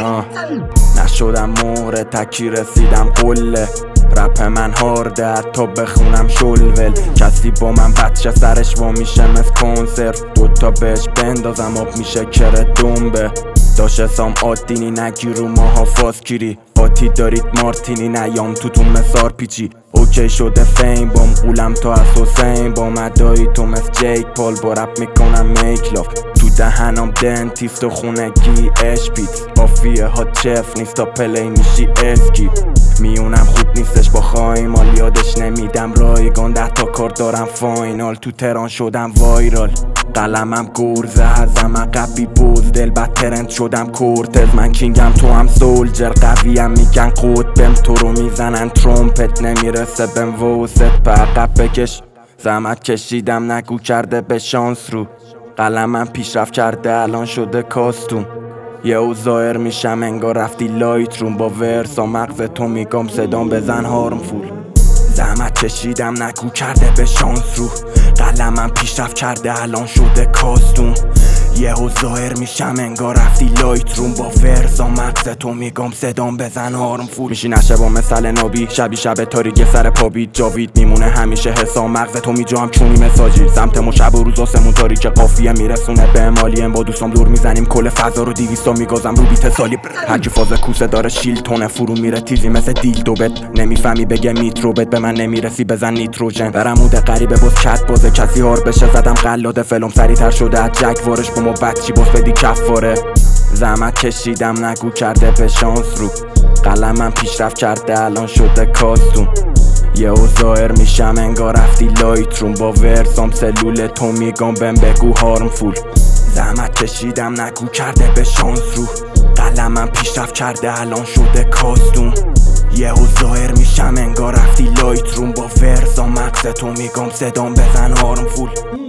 نشدم مهره تکی رسیدم قله. رپ من هارده حتی بخونم شلول. کسی با من بچه سرش وا میشه مثل کنسرو. دوتا بهش بندازم آب میشه کره دنبه. داشه سام عادینی نگی رو ماها فاسکیری. قاطی دارید مارتینی نیام توتون مسار پیچی. اوکی شده فیم بام قولم تا از حسین. با مدایی تو مثل جیک پال با رپ میکنم میک لاف. تو دهنم دنتیست و خونگی اشپیت. آفیه ها چف نیست تا پلی میشی اسکیپ. میونم خوب نیستش با خایمال یادش نمیدم رایگان. 10 تا کار دارم فاینال تو تران شدم وایرال. قلمم گرزه ازم عقبی بزدل بعد ترند شدم کورتز. من کینگم تو هم سولجر قویم میگن قطبم. تو رو میزنن ترومپت نمیرسه بهم وست به عقب بکش. زحمت کشیدم نگو کرده به شانس رو. قلمم پیشرفت کرده الان شده کاستوم. یه او ظاهر میشم انگار رفتی لایت روم. با ورسا مغز تو میگم صدام بزن هارم فول. زحمت کشیدم نگو کرده به شانس رو. قلمم پیشرفت کرده الان شده کاستوم. یه او ظاهر میشم انگار رفتی لایت روم. با ورسا مغز تو میگم صدام بزن هارم فول. میشی نشه با مثل نابی شبی شب تاریک سر پابید. جاوید میمونه همیشه حسام مغز تو میجام چونی مساجی. سمت ما شب و روز آسمون تاریک قافیه میرسونه به مالیم. با دوستام دور میزنیم کل فضا رو 200 میگازم رو بیت سالی. هرکی فاز کوسه داره شیلتونه فرو میره تیزی مثل دیلدو بت. نمیفهمی بگه میتروبت به من نمیرسی بزن نیتروژن. برم موده غریبه باز کت بازه کسی هار بشه زدم قلاده فلم سریعتر شده از جک وارش با ما بچی باز بدی کفاره. زحمت کشیدم نگو کرده به شانس رو. قلمم پیشرفت کرده الان شده کاستوم. یه او ظاهر میشم انگار رفتی لایت روم. با ورسام سلول تو میگم بهم بگو هارم فول. زحمت کشیدم نگو کرده به شانس رو. قلمم پیشرفت کرده الان شده کاستوم. یه او ظاهر میشم انگار رفتی لایت روم. با ورسام مغز تو میگم صدام بزن هارم فول.